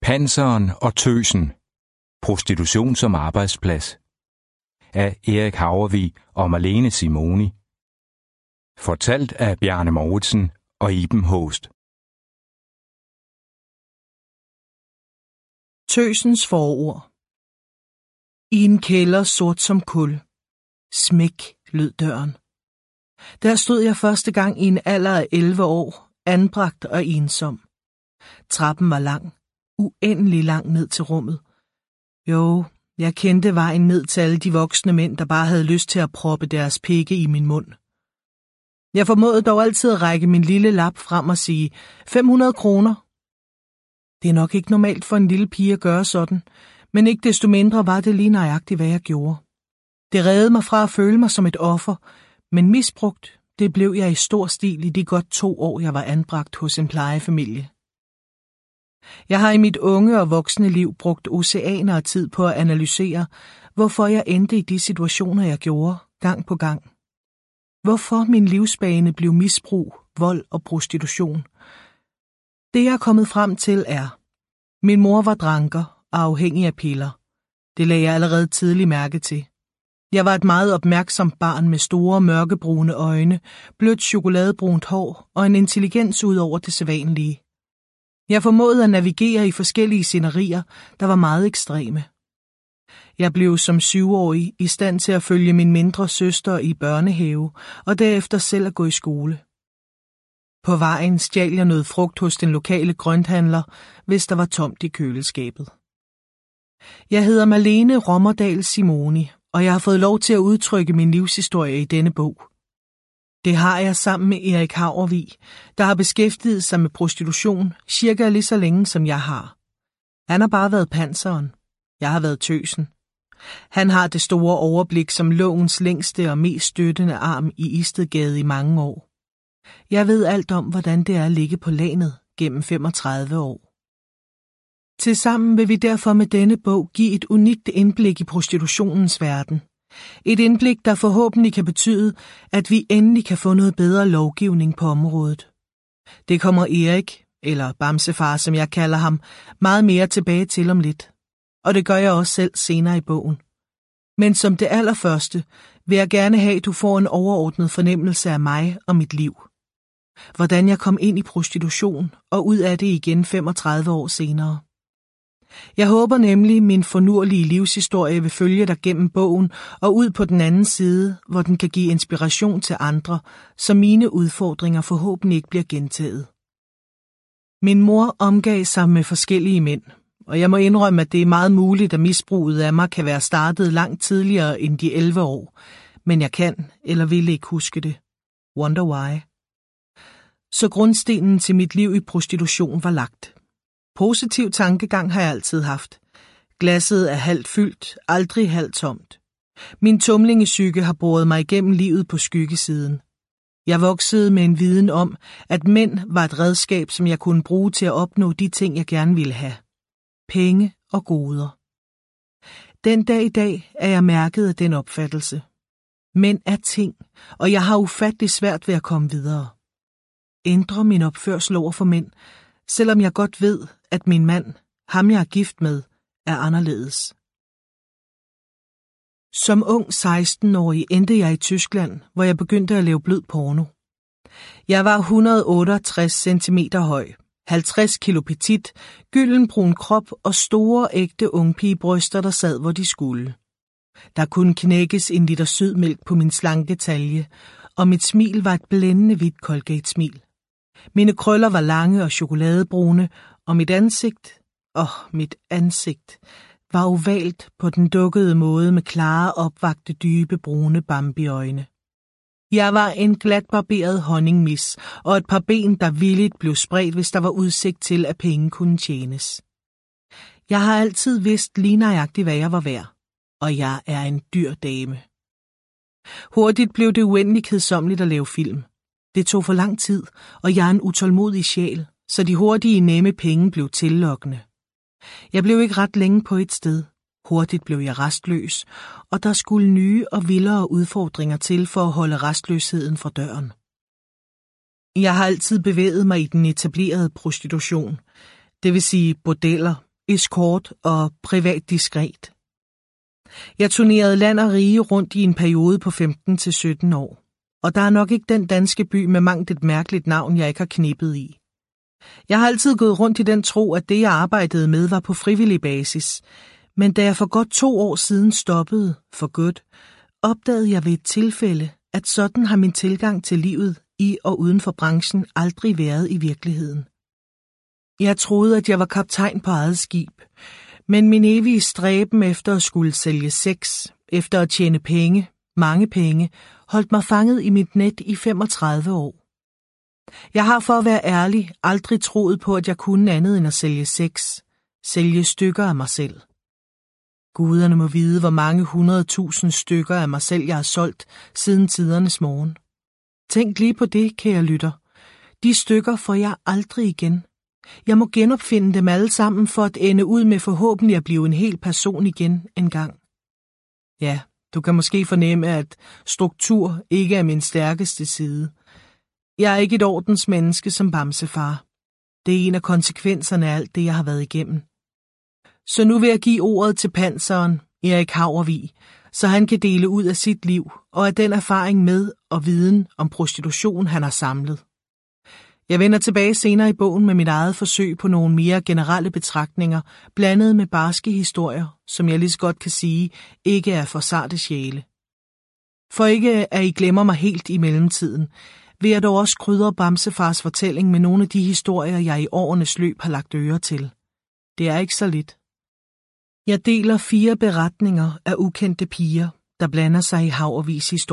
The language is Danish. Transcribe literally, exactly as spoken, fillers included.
Panseren og Tøsen. Prostitution som arbejdsplads. Af Erik Havervig og Marlene Simoni. Fortalt af Bjarne Mouritsen og Iben Haaest. Tøsens forord. I en kælder sort som kul. Smæk lød døren. Der stod jeg første gang i en alder af elleve år, anbragt og ensom. Trappen var lang, uendelig lang ned til rummet. Jo, jeg kendte vejen ned til alle de voksne mænd, der bare havde lyst til at proppe deres pikke i min mund. Jeg formåede dog altid at række min lille lap frem og sige, fem hundrede kroner. Det er nok ikke normalt for en lille pige at gøre sådan, men ikke desto mindre var det lige nøjagtigt, hvad jeg gjorde. Det reddede mig fra at føle mig som et offer, men misbrugt, det blev jeg i stor stil i de godt to år, jeg var anbragt hos en plejefamilie. Jeg har i mit unge og voksne liv brugt oceaner af tid på at analysere, hvorfor jeg endte i de situationer, jeg gjorde, gang på gang. Hvorfor min livsbane blev misbrug, vold og prostitution. Det jeg er kommet frem til er, min mor var dranker og afhængig af piller. Det lagde jeg allerede tidligt mærke til. Jeg var et meget opmærksomt barn med store mørkebrune øjne, blødt chokoladebrunt hår og en intelligens ud over det sædvanlige. Jeg formåede at navigere i forskellige scenarier, der var meget ekstreme. Jeg blev som syvårig i stand til at følge min mindre søster i børnehave og derefter selv at gå i skole. På vejen stjal jeg noget frugt hos den lokale grønthandler, hvis der var tomt i køleskabet. Jeg hedder Marlene Rommerdal Simoni, og jeg har fået lov til at udtrykke min livshistorie i denne bog. Det har jeg sammen med Erik Havervig, der har beskæftiget sig med prostitution cirka lige så længe som jeg har. Han har bare været panseren. Jeg har været tøsen. Han har det store overblik som lovens længste og mest støttende arm i Istedgade i mange år. Jeg ved alt om, hvordan det er at ligge på lanet gennem femogtredive år. Tilsammen vil vi derfor med denne bog give et unikt indblik i prostitutionens verden. Et indblik, der forhåbentlig kan betyde, at vi endelig kan få noget bedre lovgivning på området. Det kommer Erik, eller Bamsefar, som jeg kalder ham, meget mere tilbage til om lidt. Og det gør jeg også selv senere i bogen. Men som det allerførste vil jeg gerne have, at du får en overordnet fornemmelse af mig og mit liv. Hvordan jeg kom ind i prostitution og ud af det igen femogtredive år senere. Jeg håber nemlig, min fornurlige livshistorie vil følge dig gennem bogen og ud på den anden side, hvor den kan give inspiration til andre, så mine udfordringer forhåbentlig ikke bliver gentaget. Min mor omgav sig med forskellige mænd, og jeg må indrømme, at det er meget muligt, at misbruget af mig kan være startet langt tidligere end de elleve år, men jeg kan eller vil ikke huske det. Wonder why. Så grundstenen til mit liv i prostitution var lagt. Positiv tankegang har jeg altid haft. Glasset er halvt fyldt, aldrig halvt tomt. Min tumlingepsyke har båret mig igennem livet på skyggesiden. Jeg voksede med en viden om, at mænd var et redskab, som jeg kunne bruge til at opnå de ting, jeg gerne ville have. Penge og goder. Den dag i dag er jeg mærket af den opfattelse. Mænd er ting, og jeg har ufattelig svært ved at komme videre. Ændre min opførsel over for mænd, selvom jeg godt ved, at min mand, ham jeg er gift med, er anderledes. Som ung seksten-årig endte jeg i Tyskland, hvor jeg begyndte at lave blød porno. Jeg var et hundrede og otteogtres centimeter høj, halvtreds kilo petit, gyldenbrun krop og store ægte ungpigebryster, der sad, hvor de skulle. Der kunne knækkes en liter sødmælk på min slanke talje, og mit smil var et blændende hvidt Colgate-smil. Mine krøller var lange og chokoladebrune, og mit ansigt, åh, oh, mit ansigt, var ovalt på den dukkede måde med klare, opvagte, dybe, brune Bambi-øjne. Jeg var en glatbarberet honningmis, og et par ben, der villigt blev spredt, hvis der var udsigt til, at penge kunne tjenes. Jeg har altid vidst lige nøjagtigt, hvad jeg var værd, og jeg er en dyr dame. Hurtigt blev det uendelig kedsommeligt at lave film. Det tog for lang tid, og jeg er en utålmodig sjæl, så de hurtige nemme penge blev tillokkende. Jeg blev ikke ret længe på et sted. Hurtigt blev jeg restløs, og der skulle nye og vildere udfordringer til for at holde restløsheden fra døren. Jeg har altid bevæget mig i den etablerede prostitution, det vil sige bordeller, eskort og privat diskret. Jeg turnerede land og rige rundt i en periode på femten til sytten år, og der er nok ikke den danske by med mangt et mærkeligt navn, jeg ikke har knippet i. Jeg har altid gået rundt i den tro, at det, jeg arbejdede med, var på frivillig basis, men da jeg for godt to år siden stoppede for godt, opdagede jeg ved et tilfælde, at sådan har min tilgang til livet i og uden for branchen aldrig været i virkeligheden. Jeg troede, at jeg var kaptajn på eget skib, men min evige stræben efter at skulle sælge sex, efter at tjene penge, mange penge, holdt mig fanget i mit net i femogtredive år. Jeg har for at være ærlig aldrig troet på, at jeg kunne andet end at sælge sex, sælge stykker af mig selv. Guderne må vide, hvor mange hundredtusind stykker af mig selv, jeg har solgt siden tidernes morgen. Tænk lige på det, kære lytter. De stykker får jeg aldrig igen. Jeg må genopfinde dem alle sammen for at ende ud med forhåbentlig at blive en hel person igen en gang. Ja, du kan måske fornemme, at struktur ikke er min stærkeste side. Jeg er ikke et ordensmenneske som Bamsefar. Det er en af konsekvenserne af alt det, jeg har været igennem. Så nu vil jeg give ordet til panseren, Erik Havervig, så han kan dele ud af sit liv og af den erfaring med og viden om prostitution, han har samlet. Jeg vender tilbage senere i bogen med mit eget forsøg på nogle mere generelle betragtninger, blandet med barske historier, som jeg lige så godt kan sige, ikke er for sarte sjæle. For ikke at I glemmer mig helt i mellemtiden, vil jeg dog også krydre Bamsefars fortælling med nogle af de historier, jeg i årenes løb har lagt øre til. Det er ikke så lidt. Jeg deler fire beretninger af ukendte piger, der blander sig i Havervigs historie.